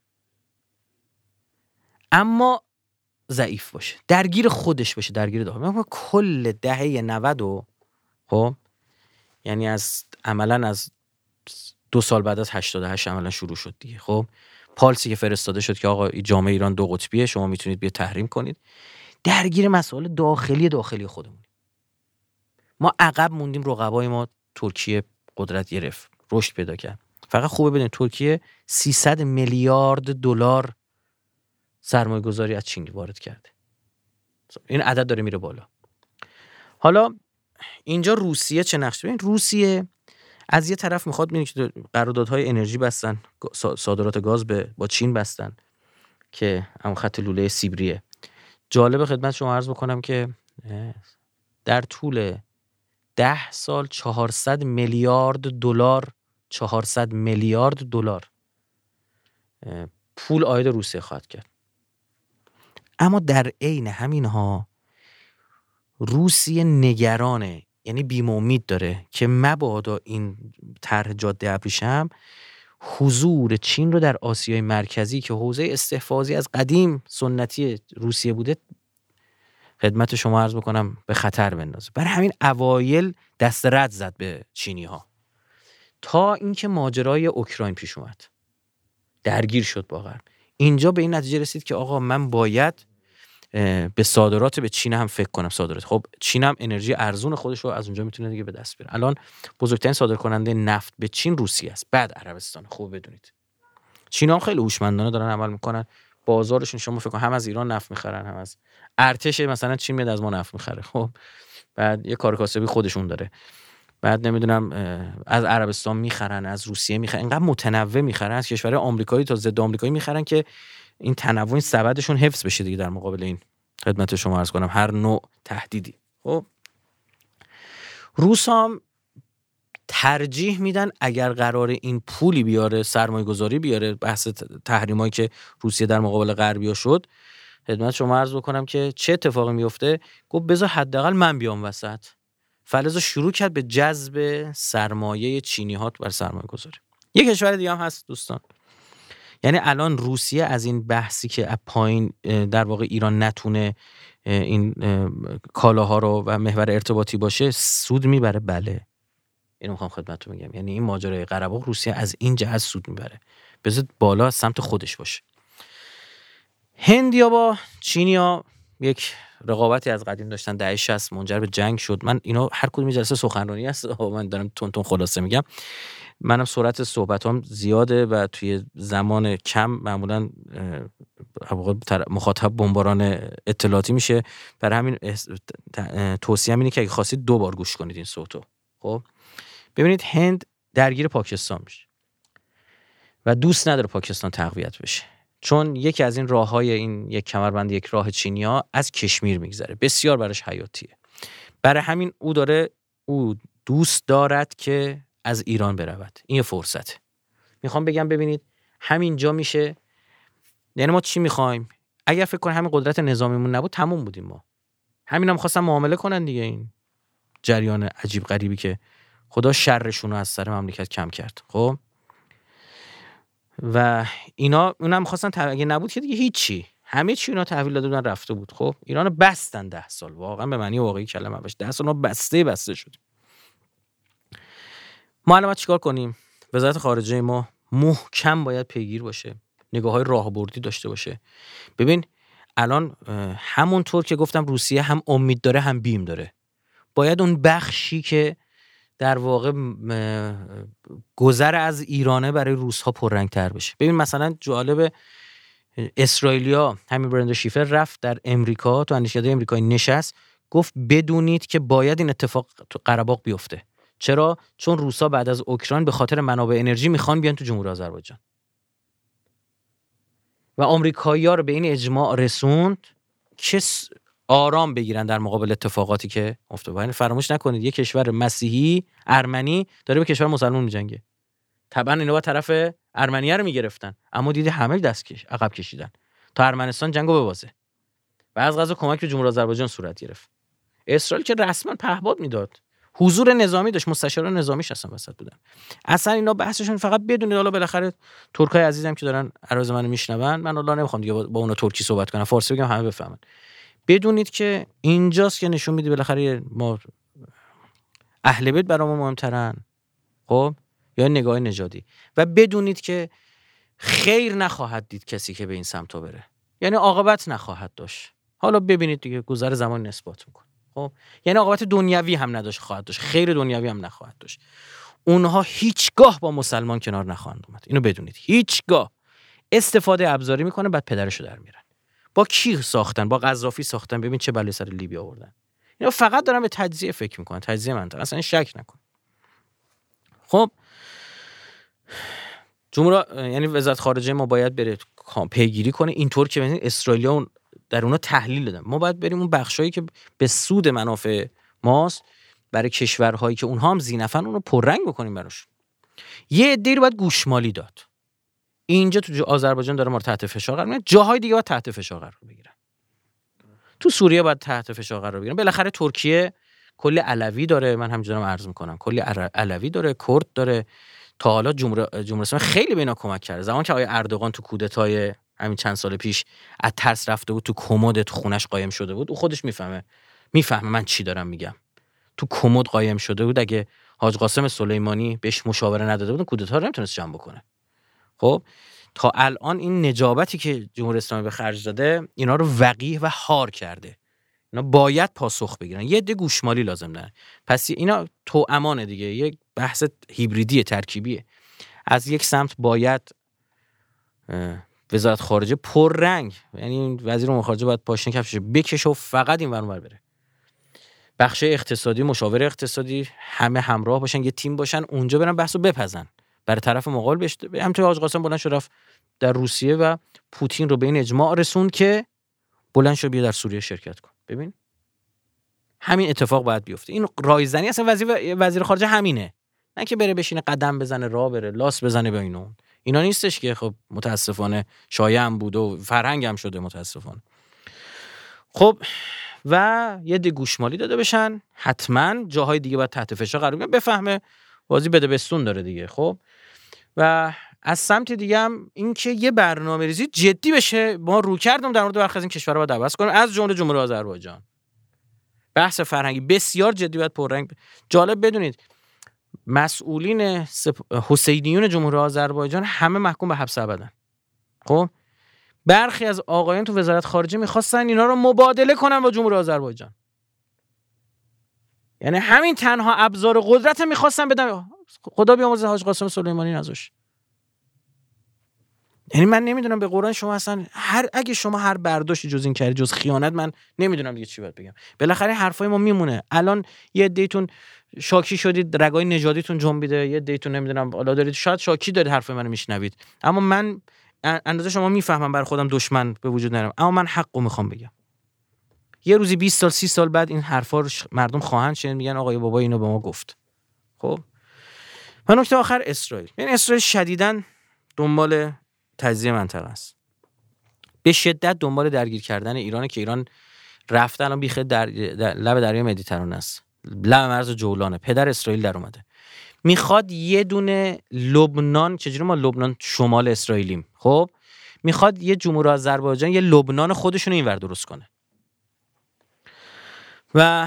اما ضعیف باشه، درگیر خودش باشه، درگیر داخل. کل دهه 90 خب یعنی عملاً از 2 سال بعد از 88 عملاً شروع شد دیگه. خب پالسی که فرستاده شد که آقا جامعه ایران 2 قطبیه، شما میتونید بیا تحریم کنید، درگیر مسائل داخلی خودمون. ما عقب موندیم، رقبای ما ترکیه قدرت گرفت، رشد پیدا کرد. فقط خوبه بدونید ترکیه 300 میلیارد دلار سرمایه گذاری از چین وارد کرده. این عدد داره میره بالا. حالا اینجا روسیه چه نقشی؟ ببین روسیه از یه طرف میخواد، ببینید که قراردادهای انرژی بستن، صادرات گاز با چین بستن که هم خط لوله سیبریه. جالب خدمت شما عرض بکنم که در طول 10 سال 400 میلیارد دلار پول عاید روسیه خواهد کرد. اما در عین همینها روسیه نگرانه، یعنی بیم امید داره که مبادا این طرح جاده ابریشم حضور چین رو در آسیای مرکزی که حوزه استحفاظی از قدیم سنتی روسیه بوده، خدمت شما عرض بکنم به خطر بندازه. برای همین اوایل دست رد زد به چینی ها تا اینکه ماجرای اوکراین پیش اومد، درگیر شد با غرب. اینجا به این نتیجه رسید که آقا من باید به صادرات به چین هم فکر کنم. صادرات، خب چین هم انرژی ارزون خودش رو از اونجا میتونه دیگه به دست بیاره. الان بزرگترین صادرکننده نفت به چین روسیه است، بعد عربستان. خوب بدونید چین هم خیلی هوشمندانه دارن عمل میکنن. بازارشون شما فکر کن هم از ایران نفت میخرن، هم از ارتش مثلا چین میاد از ما نفت میخره. خب بعد یه کار کاسبی خودشون داره، بعد نمیدونم از عربستان میخرن، از روسیه میخرن، اینقدر متنوع میخرن، از کشورهای آمریکایی تا ضد آمریکایی میخرن که این تنوع، این سبدشون حفظ بشه دیگه در مقابل این خدمت شما عرض کنم هر نوع تهدیدی. خب روس هم ترجیح میدن اگر قرار این پولی بیاره، سرمایه گذاری بیاره، بحث تحریمایی که روسیه در مقابل غربیا شد، خدمت شما عرض بکنم که چه اتفاقی میفته. گفت بذار حداقل من بیام وسط. فلزا شروع کرد به جذب سرمایه چینی ها بر سرمایه گذاری. یک کشور دیگه هم هست دوستان، یعنی الان روسیه از این بحثی که پایین در واقع ایران نتونه این کالاها رو و محور ارتباطی باشه سود میبره. بله اینو میخوام خدمتتون بگم، یعنی این ماجرای قره باغ روسیه از این جهت سود میبره، بذار بالا از سمت خودش باشه. هندیا با چینیا یک رقابتی از قدیم داشتن، دهه 60 منجر به جنگ شد. من اینا هر کدوم جلسه سخنرانی است، من دارم تون خلاصه میگم. منم سرعت صحبتام زیاده و توی زمان کم معمولا مخاطب بمباران اطلاعاتی میشه. برای همین توصیه‌ام اینه که اگه خواستید 2 بار گوش کنید این صوتو. خب ببینید هند درگیر پاکستان میشه و دوست نداره پاکستان تقویت بشه، چون یکی از این راههای این یک کمربند یک راه چینی‌ها از کشمیر میگذره، بسیار براش حیاتیه. برای همین او دوست دارد که از ایران برود. این یه فرصته. میخوام بگم ببینید همینجا میشه، یعنی ما چی میخوایم؟ اگر فکر کنیم همین قدرت نظامیمون نبود تموم بودیم ما. همینا می‌خواستن معامله کنن دیگه، این جریان عجیب غریبی که خدا شرشون رو از سر مملکت کم کرد. خب و اونم می‌خواستن اگه نبود که دیگه هیچی، همه چی اونا تحویل داده بودن رفته بود. خب ایرانو بستن 10 سال، واقعا به معنی واقعی کلمه باشه 10 سال ما بسته شد. ما الان چیکار کنیم؟ وزارت خارجه ما محکم باید پیگیر باشه، نگاه‌های راهبردی داشته باشه. ببین الان همونطور که گفتم روسیه هم امید داره هم بیم داره، باید اون بخشی که در واقع گذر از ایرانه برای روس‌ها پررنگ‌تر بشه. ببین مثلا جالب، اسرائیلیا همین برند شیفر رفت در امریکا، تو اندیشکده امریکایی نشست، گفت بدونید که باید این اتفاق تو قره باغ بیفته. چرا؟ چون روسا بعد از اوکراین به خاطر منابع انرژی میخوان بیان تو جمهوری آذربایجان و آمریکایی‌ها رو به این اجماع رسوند که آرام بگیرن در مقابل اتفاقاتی که افتاده. یعنی فراموش نکنید یک کشور مسیحی ارمنی داره به کشور مسلمان میجنگه. طبعا اینا با طرف ارمنی‌ها رو میگرفتن، اما دیدی همه عقب کشیدن تا ارمنستان جنگو ببازه و از قضا کمک به جمهوری آذربایجان صورت گرفت. اسرائیل که رسما پهپاد میداد، حضور نظامی داشت، مستشاران نظامیش اصلا وسط بودن. اصلا اینا بحثشون فقط بدونید، حالا بالاخره ترکای عزیزم که دارن عراض منو میشنون، من والله نمیخوام دیگه با اونا ترکی صحبت کنم، فارسی بگم همه بفهمن. بدونید که اینجاست که نشون میده بالاخره ما اهل بیت برامون مهمترن، خب یا نگاه نژادی. و بدونید که خیر نخواهد دید کسی که به این سمت بره، یعنی عاقبت نخواهد داشت. حالا ببینید دیگه گذر زمان اثبات میکنه. خب یعنی عاقبت دنیوی هم نداشت، خواهد داشت، خیر دنیوی هم نخواهد داشت. اونها هیچگاه با مسلمان کنار نخواهند اومد، اینو بدونید. هیچگاه استفاده ابزاری میکنه، بعد پدرشو در میارن. با کی ساختن؟ با قذافی ساختن. ببین چه بلایی سر لیبی آوردن. اینا فقط دارن به تجزیه فکر میکنن، تجزیه منطقه، اصلا شک نکن. خب یعنی وزارت خارجه ما باید بره پیگیری کنه، اینطور که ببینید اسرائیلیا در اونا تحلیل دادن. ما باید بریم اون بخشایی که به سود منافع ماست برای کشورهایی که اونها هم ذی‌نفعن اون رو پررنگ بکنیم براش. یه عده‌ای رو باید گوشمالی داد. اینجا تو آذربایجان داره ما رو تحت فشار قرار میده، جاهای دیگه باید تحت فشار قرار بگیرن. تو سوریه باید تحت فشار قرار بگیرن. بالاخره ترکیه کلی علوی داره، من همینجوری دارم عرض میکنم، کلی علوی داره، کرد داره. تا حالا جمهوری اسلامی خیلی به اینا کمک کرده. زمان که آقای اردوغان تو کودتای همین چند سال پیش از ترس رفته بود تو کمد تو خونش قایم شده بود، او خودش میفهمه من چی دارم میگم. تو کمد قایم شده بود، اگه حاج قاسم سلیمانی بهش مشاوره نداده بود کودتا رو نمیتونست جمع بکنه. خب تا الان این نجابتی که جمهوری اسلامی به خرج داده اینا رو وقیح و حار کرده. اینا باید پاسخ بگیرن. یه عده گوشمالی لازم دارن. پس اینا تو امانه دیگه، یک بحث هیبریدی ترکیبیه. از یک سمت باید وزارت خارجه پررنگ، یعنی وزیر امور خارجه باید پاشنه کفشش بکشه و فقط این ور اون ور بره. بخش اقتصادی، مشاور اقتصادی همه همراه باشن، یه تیم باشن، اونجا برن بحثو بپزن. برای طرف مقابل همونطور حاج قاسم بلند شد رفت در روسیه و پوتین رو به این اجماع رسوند که بلند شو بیا در سوریه شرکت کن. ببین همین اتفاق باید بیفته. این رایزنی اصلا وزیر خارجه همینه، نه که بره بشینه قدم بزنه، راه بره، لاس بزنه به اینا نیستش که خب متاسفانه شایع هم بود و فرهنگ هم شده متاسفانه. خب و یه دی گوشمالی داده بشن، حتما جاهای دیگه باید تحت فشار قرار بگیرن، بفهمه بازی بده بستون داره دیگه. خب و از سمت دیگه هم این که یه برنامه‌ریزی جدی بشه. ما رو کردم در مورد برخی از این کشورها باید عوض کنیم، از جمله جمهوری آذربایجان. بحث فرهنگی بسیار جدی باید پررنگ. جالب بدونید مسئولین حسینیون جمهوری آذربایجان همه محکوم به حبس ابدن. خب برخی از آقایان تو وزارت خارجه می‌خواستن اینا رو مبادله کنن با جمهوری آذربایجان، یعنی همین تنها ابزار قدرت می‌خواستن بدن. خدا بیامرزه حاج قاسم سلیمانی نذاشت. یعنی من نمیدونم به قرآن شما اصلا اگه شما هر برداشتی جز این کردی جز خیانت، من نمیدونم دیگه چی باید بگم. بالاخره حرفای ما میمونه. الان یه عده‌تون شاکی شدید، رگای نژادیتون جنبیده، یه دیتون نمیدونم حالا دارید، شاید شاکی دارید حرف منو میشنوید، اما من اندازه شما میفهمم برای خودم دشمن به وجود نرم، اما من حقو میخوام بگم. یه روزی 20 سال 30 سال بعد این حرفا رو مردم خواهند شنید، میگن آقا بابا اینو به ما گفت. خب و نکته آخر اسرائیل. این اسرائیل شدیداً دنبال تجزیه منطقه است، به شدت دنبال درگیر کردن ایرانه که ایران رفته الان بیخ در لب دریای مدیترانه است، لب مرز جولانه، پدر اسرائیل در اومده، میخواد یه دونه لبنان، چجوری ما لبنان شمال اسرائیلیم، خب میخواد یه جمهوری آذربایجان یه لبنان خودشونو اینور درست کنه و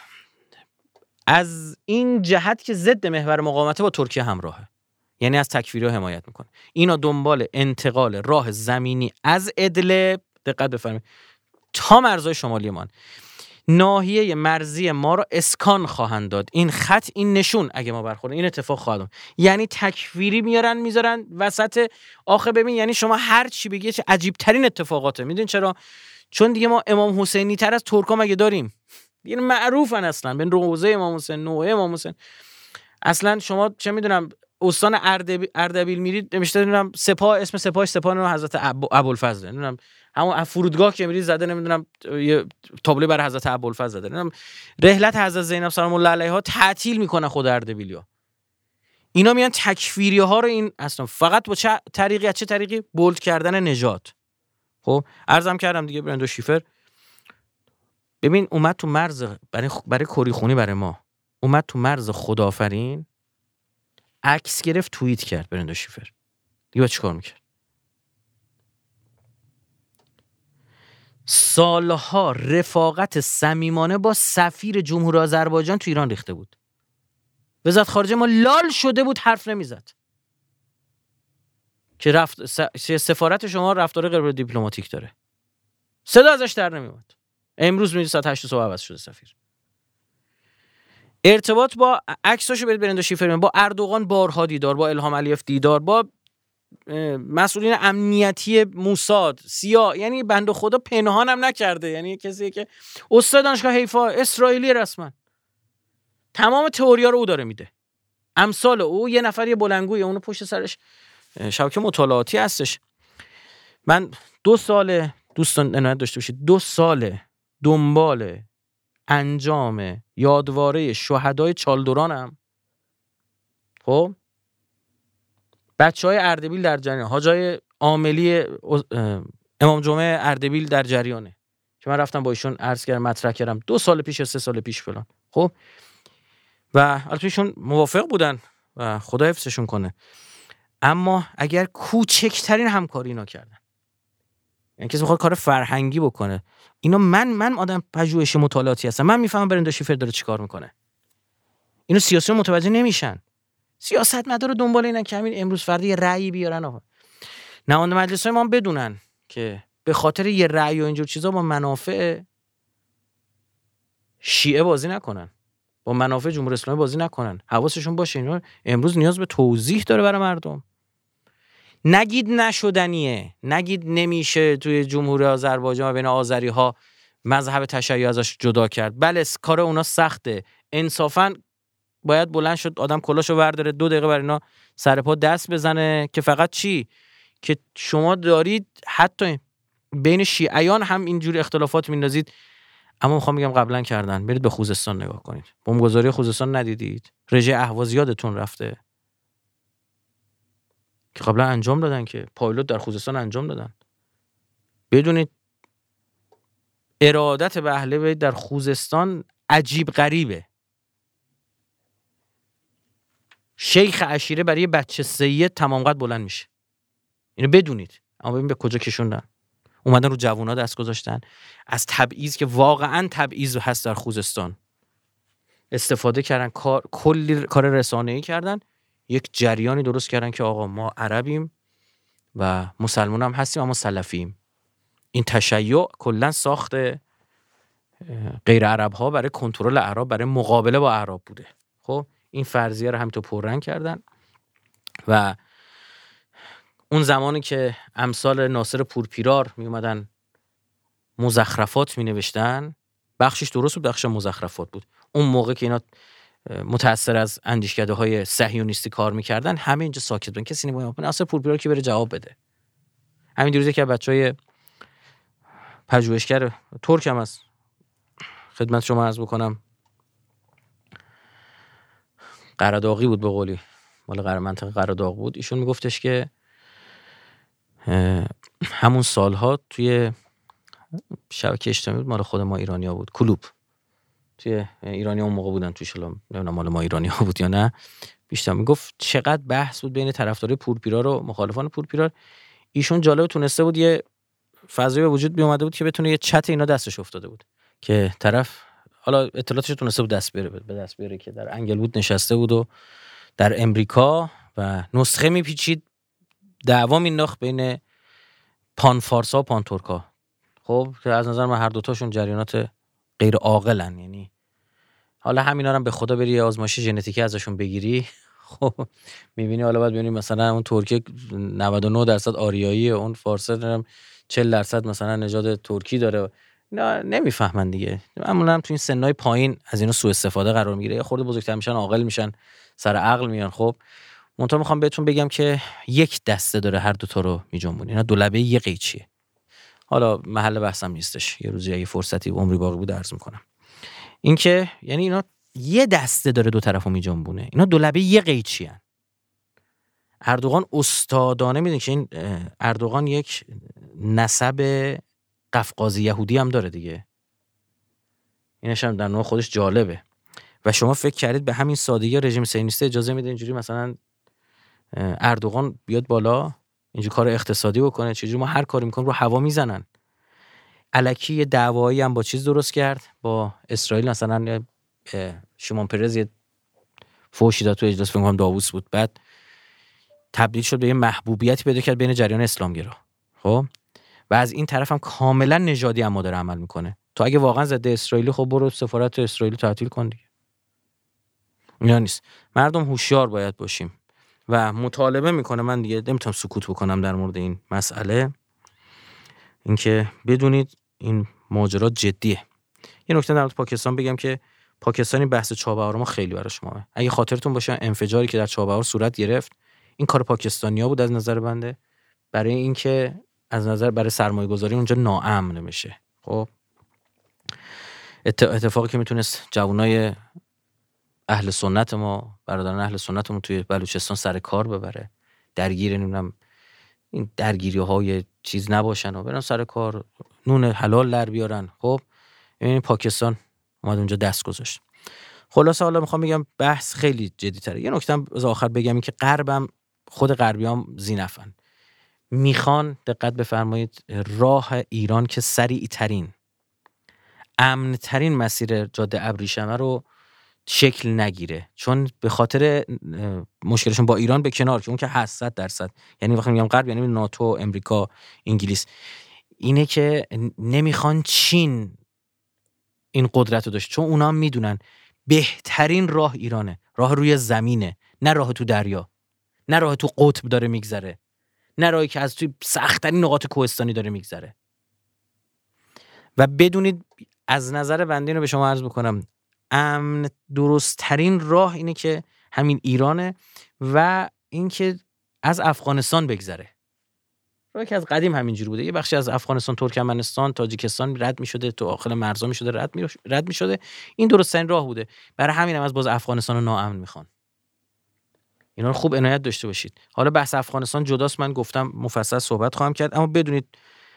از این جهت که ضد محور مقاومت با ترکیه همراهه، یعنی از تکفیری حمایت میکنه. اینا دنبال انتقال راه زمینی از ادلب، دقت بفرمایید، تا مرزهای شمالی ما، ناحیه مرزی ما رو اسکان خواهند داد. این خط، این نشون اگه ما برخوریم این اتفاق خواهد افتاد. یعنی تکفیری میذارن وسط. آخه ببین، یعنی شما هر چی بگی چه عجیب ترین اتفاقاته. میدونین چرا؟ چون دیگه ما امام حسینی تر از ترکا مگه داریم؟ دیگه معروفن اصلا به روضه امام حسین، نوحه امام حسین. اصلا شما چه میدونم استان اردبیل میرید نمیشه نمیدونم سپاه، اسم سپاهش سپاه حضرت ابوالفضل، نمیدونم همون فرودگاه که میرید زده نمیدونم یه تابلو برای حضرت ابوالفضل زده، نمیدونم رحلت حضرت زینب سلام الله علیها تعطیل میکنه خود اردبیلیا. اینا میان تکفیری ها رو این اصلا فقط با چه طریقی بولد کردن نجات. خب عرضم کردم دیگه، برندو شیفر ببین اومد تو مرز برای کری خونی برای ما، اومد تو مرز خدافرین عکس گرفت، توییت کرد برندو شیفر. دیگه چیکار میکرد؟ سالها رفاقت صمیمانه با سفیر جمهوری آذربایجان تو ایران ریخته بود. وزارت خارجه ما لال شده بود، حرف نمیزد که سفارت شما رفتار غیر دیپلماتیک داره، صدا ازش در نمیومد. امروز میگه ساعت 8 صبح عوض شده سفیر. ارتباط با عکساشو برید برند شیفر، با اردوغان بارها دیدار، با الهام علیف دیدار، با مسئولین امنیتی موساد سیا، یعنی بنده خدا پنهانم نکرده، یعنی کسی که استاد دانشگاه حیفا اسرائیلی رسما تمام تئوریا رو او داره میده. امثال او یه نفر یه بلنگوی اونو پشت سرش شبکه مطالعاتی هستش. من 2 سال دوستان عنایت داشته باشید، 2 سال دنبال انجام یادواره شهدای چالدورانم. خب بچهای اردبیل در جریان، حاجای عاملی امام جمعه اردبیل در جریانه که من رفتم با ایشون عرض کردم، مطرح کردم 2 سال پیش 3 سال پیش فلان. خب و البته ایشون موافق بودن و خدا حفظشون کنه، اما اگر کوچکترین همکاری اینا کردن، یعنی کسی میخواد کار فرهنگی بکنه، اینا من آدم پژوهش مطالعاتی هستم، من میفهمم برند شیفر داره چیکار میکنه. اینو سیاسی متوجه نمیشن، سیاستمدار رو دنبال اینن که همین امروز فردا یه رأی بیارن. آقا نماینده مجلس‌های ما هم بدونن که به خاطر یه رأی و اینجور چیزا با منافع شیعه بازی نکنن، با منافع جمهوری اسلامی بازی نکنن. حواسشون باشه اینا امروز نیاز به توضیح داره برای مردم. نگید نشدنیه، نگید نمیشه توی جمهوری آذربایجان و بین آذری‌ها مذهب تشیع ازش جدا کرد. بله کار اونا سخته، انصافاً باید بلند شد آدم کلاشو ورداره 2 دقیقه برای اینا سر پا دست بزنه که فقط چی؟ که شما دارید حتی بین شیعیان هم اینجوری اختلافات میندازید. اما میخوام بگم قبلا کردن، برید به خوزستان نگاه کنید، بمبگذاری خوزستان ندیدید؟ رژه اهواز یادتون رفته که قبلا انجام دادن، که پایلوت در خوزستان انجام دادن. بدونید ارادت به اهل بیت در خوزستان عجیب غریبه. شیخ عشیره برای بچه سید تمام قد بلند میشه، اینو بدونید. اما ببین به کجا کشوندن. اومدن رو جوونا دست گذاشتن، از تبعیض که واقعا تبعیض هست در خوزستان استفاده کردن، کلی کار رسانه‌ای کردن، یک جریانی درست کردن که آقا ما عربیم و مسلمان هم هستیم اما سلفیم. این تشیع کلا ساخت غیر عرب ها برای کنترل اعراب، برای مقابله با اعراب بوده. خب این فرضیه رو همینطور پررنگ کردن و اون زمانی که امثال ناصر پورپیرار می اومدن مزخرفات می نوشتن، بخشش درست بود بخشش مزخرفات بود. اون موقع که اینا متأثر از اندیشکده‌های صهیونیستی کار میکردن همه اینجا ساکت بودن، کسی نمی‌گفت ناصر پورپیرا که بره جواب بده. همین دیروز که بچهای پژوهشگر ترک هم هست خدمت شما عرض بکنم، قراداغی بود به قولی، مال منطقه قراداغ بود، ایشون میگفتش که همون سالها توی شبکه اجتماعی بود مال خود ما ایرانی‌ها بود، کلوب توی ایرانی‌ها اون موقع بودن توش، نمیدونم مال ما ایرانی‌ها بود یا نه، بیشتر میگفت چقدر بحث بود بین طرفدارای پورپیرا و مخالفان پورپیرا. ایشون جالب تونسته بود یه فضایی به وجود اومده بود که بتونه یه چت اینا دستش افتاده بود که طرف حالا اطلاعاتش تونسته بود به دست بیاره که در انگلوود نشسته بود و در امریکا و نسخه میپیچید، دعوا مینداخت بین پان فارسا و پان ترکا. خب که از نظر من هر دوتاشون جریانات غیر عاقلن، یعنی حالا همینا رو به خدا بری آزمایش ژنتیکی ازشون بگیری خب میبینی حالا بعد ببینی مثلا اون ترکی 99% آریایی، اون فارسه 40% مثلا نژاد ترکی داره، نه نمیفهمن دیگه. معمولا هم تو این سنای پایین از اینا سوء استفاده قرار میگیره، یه خورده بزرگتر میشن عاقل میشن سر عقل میان. خب منتها میخوام بهتون بگم که یک دسته داره هر دو تا رو میجنبونه، اینا دولبه یه قیچیه. حالا محل بحثم نیستش، یه روزی اگه فرصتی عمری باقی بود عرض میکنم. این که یعنی اینا یه دسته داره دو طرفو میجنبونه، اینا دولبه یه قیچی ان. اردوغان استادانه میدونی که این اردوغان یک نسب قفقازی یهودی هم داره دیگه، اینش هم در نوع خودش جالبه. و شما فکر کردید به همین سادگی رژیم صهیونیستی اجازه میده اینجوری مثلا اردوغان بیاد بالا اینجوری کار اقتصادی بکنه؟ چجوری ما هر کاری میکنیم رو هوا میزنن. الکی یه دعوایی هم با چیز درست کرد با اسرائیل، مثلا شیمون پرز یه فوشی داد تو اجلاس، فکر کنم داووس بود، بعد تبدیل شد به یه محبوبیتی پیدا کرد بین جریان اسلامگرا. خب و از این طرف هم کاملا نژادی اما داره عمل میکنه. تو اگه واقعا ضد اسرائیلی خب برو سفارت اسرائیل تعطیل کن دیگه. اینا نیست. مردم هوشیار باید باشیم و مطالبه میکنه، من دیگه نمیتونم سکوت بکنم در مورد این مسئله، اینکه بدونید این ماجرا جدیه. یه نکته در مورد پاکستان بگم که پاکستانی بحث چابهار ما خیلی برای شما، اگه خاطرتون باشه انفجاری که در چابهار صورت گرفت این کار پاکستانی‌ها بود از نظر بنده، برای اینکه از نظر برای سرمایه‌گذاری اونجا ناامن میشه. خب اتفاقی که میتونست جوانای اهل سنت ما، برادران اهل سنتمون توی بلوچستان سر کار ببره، درگیر نمیدونم این درگیری‌های چیز نباشن و برن سر کار نون حلال در بیارن. خب این پاکستان اومد اونجا دست گذاشت. خلاصه حالا میخوام بگم بحث خیلی جدی‌تره. یه نکته هم از آخر بگم، این که غربم خود غربیام زینفن، میخوان دقت بفرمایید راه ایران که سریع ترین امن ترین مسیر جاده ابریشمه رو شکل نگیره، چون به خاطر مشکلشون با ایران به کنار که اون که هست 100%، یعنی وقتی میگم غرب یعنی ناتو، امریکا، انگلیس، اینه که نمیخوان چین این قدرت رو داشت، چون اونا هم میدونن بهترین راه ایرانه، راه روی زمینه، نه راه تو دریا، نه راه تو قطب داره میگذره، نه راهی که از توی سخت‌ترین نقاط کوهستانی داره میگذره. و بدونید از نظر بنده اینو به شما عرض میکنم، امن درست ترین راه اینه که همین ایرانه و اینکه از افغانستان بگذره. راهی که از قدیم همینجوری بوده، یه بخشی از افغانستان، ترکمنستان، تاجیکستان رد میشده، تو داخل مرزا میشده، رد میشده، این درست ترین راه بوده. برای همین هم از باز افغانستان رو ناامن میخوان. اینا رو خوب عنایت داشته باشید. حالا بحث افغانستان جداست، من گفتم مفصل صحبت خواهم کرد، اما بدونید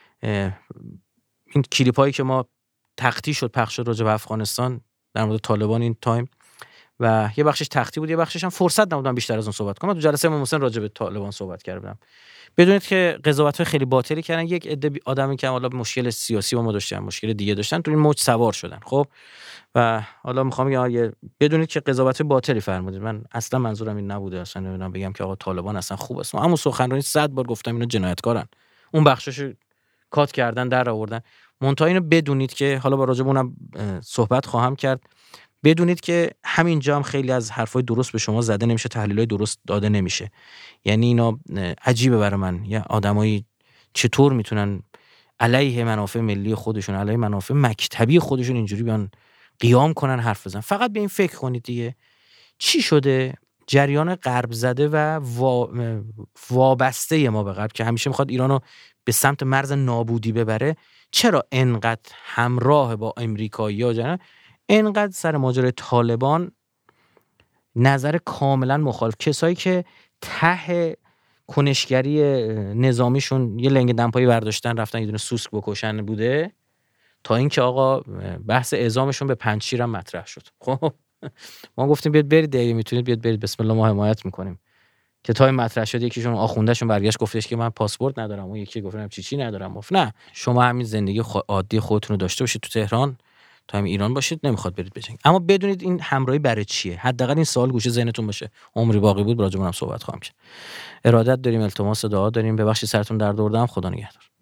این کلیپایی که ما تختی شد پخش شد راجع به افغانستان در مورد طالبان این تایم، و یه بخشش تختی بود، یه بخشش هم فرصت نبودم بیشتر از اون صحبت کنم. تو جلسه امام حسین راجع به طالبان صحبت کردم. بدونید که قضاوت‌های خیلی باطلی کردن، یک عده آدمی که حالا مشکل سیاسی با ما داشتن، مشکل دیگه داشتن، تو این موج سوار شدن. خب و حالا میخوام بگم بدونید که قضاوت باطلی فرمودید، من اصلا منظورم این نبوده، اصلا نمیدونم بگم که آقا طالبان اصلا خوب است. همون سخنرانی 100 بار گفتم اینا جنایتکارن، اون بخششو کات کردن در آوردن. منتها اینو بدونید که حالا با راجع به اونم صحبت خواهم کرد، بدونید که همینجا هم خیلی از حرفای درست به شما زده نمیشه، تحلیلای درست داده نمیشه. یعنی اینا عجیبه برای من، یا آدمایی چطور میتونن علیه منافع ملی خودشون، علیه منافع مکتبی خودشون اینجوری بیان قیام کنن حرف بزنن. فقط به این فکر کنید دیگه چی شده؟ جریان غرب زده و وابسته ما به غرب که همیشه میخواد ایرانو به سمت مرز نابودی ببره، چرا انقدر همراه با امریکایی‌ها جنن؟ انقدر سر ماجرای طالبان نظر کاملا مخالف، کسایی که ته کنشگری نظامیشون یه لنگ دمپایی برداشتن رفتن یه دونه سوسک بکشن بوده، تا اینکه آقا بحث اعزامشون به پنجشیر هم مطرح شد. خب ما گفتیم بیاد برید دیگه، میتونید بیاد برید، بسم الله ما حمایت میکنیم. که تا این مطرح شد یکیشون آخوندهشون برگشت گفتش که من پاسپورت ندارم، اون یکی گفتم چی ندارم. گفت نه شما همین زندگی عادی خودتون رو داشته باشید تو تهران، تا همین ایران باشید، نمیخواد برید بجنگید. اما بدونید این همراهی برای چیه، حداقل این سوال گوشه ذهنتون باشه. عمری باقی بود راجع به اونم صحبت خواهم کرد. ارادت داریم، التماس دعا داریم. ببخشید سرتون درد آوردم. خدا نگهدار.